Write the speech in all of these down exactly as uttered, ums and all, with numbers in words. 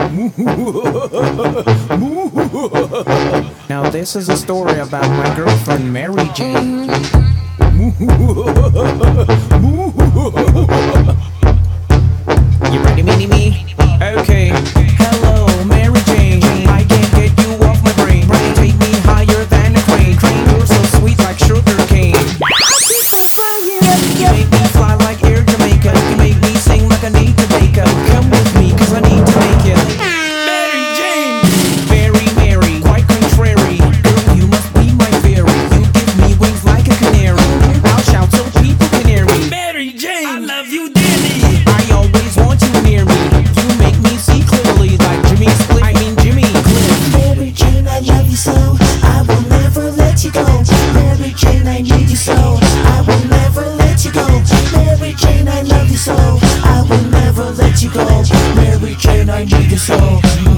Now this is a story about my girlfriend Mary Jane. You ready, mini me? Okay. Hello, Mary Jane. I can't get you off my brain. Take me higher than a crane. Crane, you're so sweet like sugar cane. You make me fly like Air Jamaica. You make me sing like I need to bake up. Come with me, cause I need to make you Mary Jane. Very Mary, quite contrary. Girl, you must be my fairy. You give me wings like a canary. I'll shout till people can hear me. Mary Jane, I love you dearly. I always want you near me. You make me see clearly like Jimmy Split. I mean Jimmy Cliff. Mary Jane, I love you so. I will never let you go. Mary Jane, I need you so. I will never let you go. Mary Jane, I love you so. I will never let you go. Mary Jane, I need you so.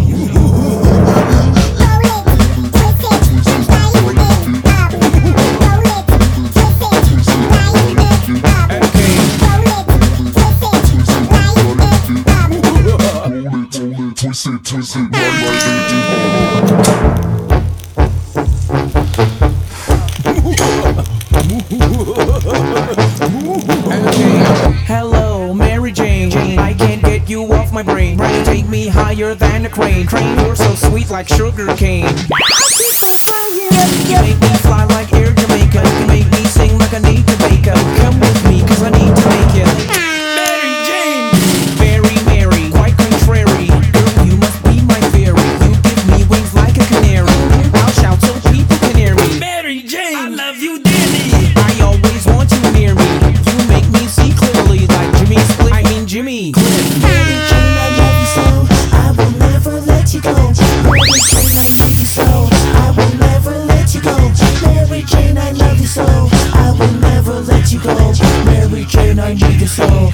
Twist it, twist it, right, right, Hello, Mary Jane. I can't get you off my brain. Take me higher than a crane. Crane, you're so sweet like sugar cane. You make me fly like Air Jamaica. You make me sing like I need to bake up. Come with me, cause I need to make you Mary Jane. Very Mary, quite contrary. Girl, you must be my fairy. You give me wings like a canary. I'll shout till people can hear me. Mary Jane, I love you dearly. I always want you near me. You make me see clearly like Jimmy Split. I mean Jimmy Cliff. Mary Jane, I love you so. I will never let you go. Mary Jane, I need you so. I will never let you go. Mary Jane, I love you so. I will never let you go. Mary Jane, I need you so.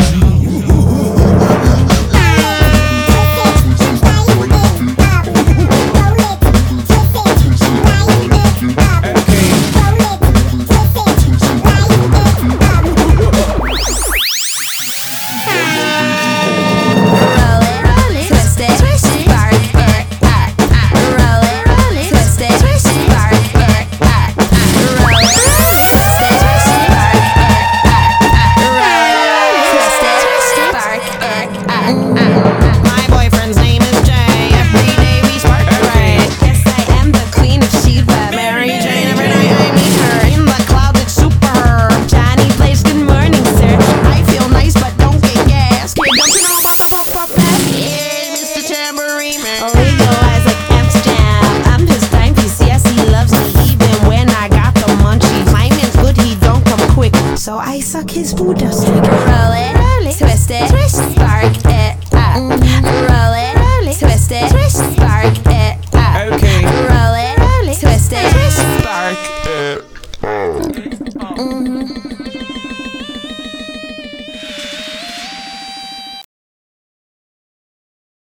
My boyfriend's name is Jay. Every day we spark away. Yes, I am the queen of Sheba. Mary Jane, every night I meet her. In the clouds, it's super her. Johnny plays good morning, sir. I feel nice, but don't get gas. Kid, don't you know about the pop pop pass? Yeah, Mister Tambourine Man. Legalize like Amsterdam. I'm his timepiece. Yes, he loves me even when I got the munchies. My man's good, he don't come quick, so I suck his food dust. Roll it, roll it, twist it, twist, spark it. Roll it, roll it, twist it, twist, spark it up. Okay. Roll it, roll it, twist it, twist, spark it.